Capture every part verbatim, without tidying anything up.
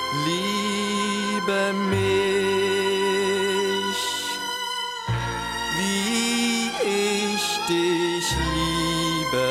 Liebe mich, wie ich dich liebe.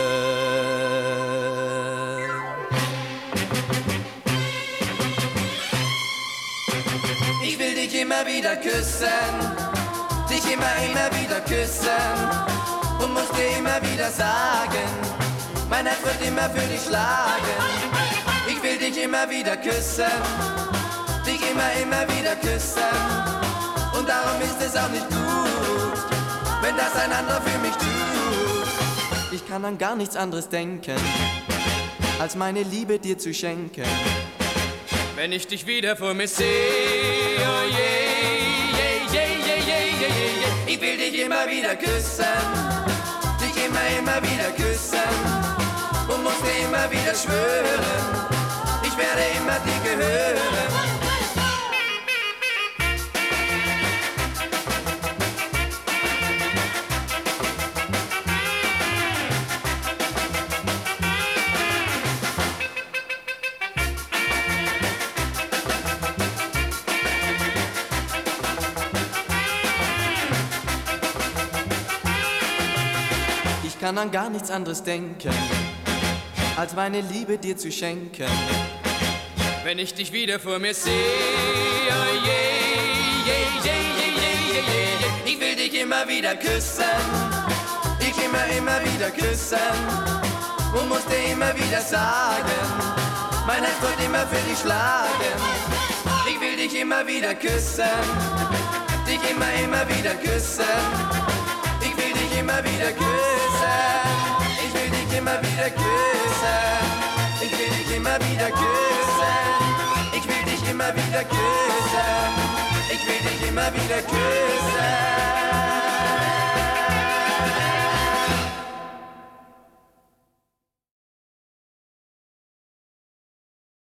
Ich will dich immer wieder küssen, dich immer, immer wieder küssen und muss dir immer wieder sagen, mein Herz wird immer für dich schlagen. Ich will dich immer wieder küssen, dich immer, immer wieder küssen. Und darum ist es auch nicht gut, wenn das ein anderer für mich tut. Ich kann an gar nichts anderes denken, als meine Liebe dir zu schenken. Wenn ich dich wieder vor mir sehe, oh yeah, yeah, yeah, yeah, yeah, yeah, yeah. Ich will dich immer wieder küssen, dich immer, immer wieder küssen. Und muss dir immer wieder schwören, ich werde immer dir gehören. Ich kann an gar nichts anderes denken, als meine Liebe dir zu schenken. Wenn ich dich wieder vor mir sehe, oh yeah, yeah, yeah, yeah, yeah, yeah, yeah. Ich will dich immer wieder küssen, dich immer, immer wieder küssen und muss dir immer wieder sagen, mein Herz wird immer für dich schlagen. Ich will dich immer wieder küssen, dich immer, immer wieder küssen. Ich will dich immer wieder küssen, ich will dich immer wieder küssen. Ich will dich immer wieder küssen, ich will dich immer wieder küssen. Ich will dich immer wieder küssen.